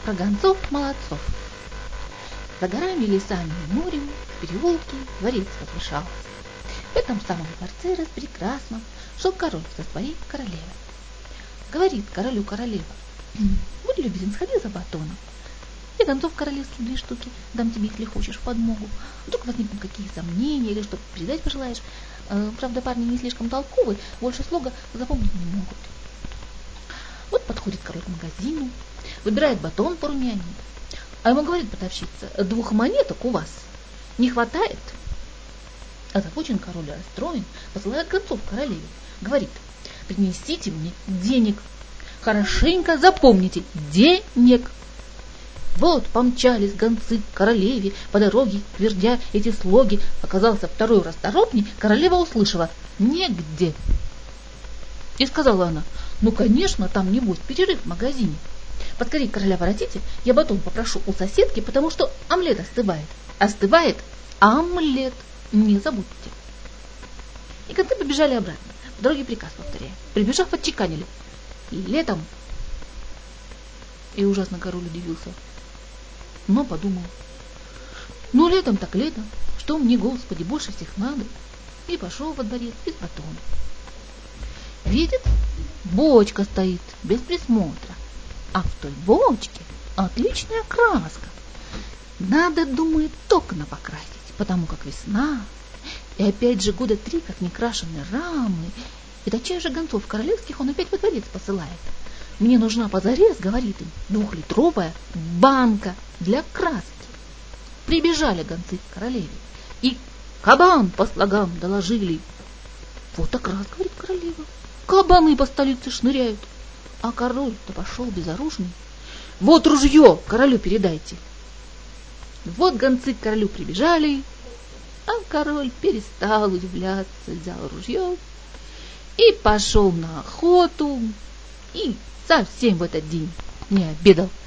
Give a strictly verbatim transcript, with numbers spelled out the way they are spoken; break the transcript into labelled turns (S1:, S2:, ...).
S1: про гонцов-молодцов. За горами, лесами и морем в переулке дворец возвышался. В этом самом дворце распрекрасном шел король со своей королевой. Говорит королю королева: будь любезен, сходи за батоном. Я гонцов королевских две штуки дам тебе, если хочешь, в подмогу. Вдруг возникнут какие сомнения или что-то передать пожелаешь. Правда, парни не слишком толковые, больше слога запомнить не могут. Вот подходит король к магазину, выбирает батон порумянее. А ему говорит продавщица: двух монеток у вас не хватает? Озабочен король, расстроен, посылает гонцов к королеве. Говорит: принесите мне денег. Хорошенько запомните: денег. Вот помчались гонцы к королеве по дороге, твердя эти слоги. Оказался второй расторопней, королева услышала: негде. И сказала она: ну, конечно, там, небось, перерыв в магазине. Поскорее короля воротите, я батон попрошу у соседки, потому что омлет остывает. Остывает омлет, не забудьте. И гонцы побежали обратно, по дороге приказ повторяя. Прибежав, отчеканили: летом. И ужасно король удивился, но подумал: ну, летом так летом, что мне, Господи, больше всех надо. И пошел во дворец без батона. Видит, бочка стоит без присмотра, а в той бочке отличная краска. Надо, думает, окна покрасить, потому как весна, и опять же года три, как не крашены рамы. И тотчас же гонцов королевских он опять во дворец посылает. Мне нужна позарез, говорит им, двухлитровая банка для краски. Прибежали гонцы к королеве и кабан по слогам доложили. Вот так раз, говорит королева, кабаны по столице шныряют. А король-то пошел безоружный. Вот ружье королю передайте. Вот гонцы к королю прибежали, а король перестал удивляться, взял ружье и пошел на охоту, и совсем в этот день не обедал.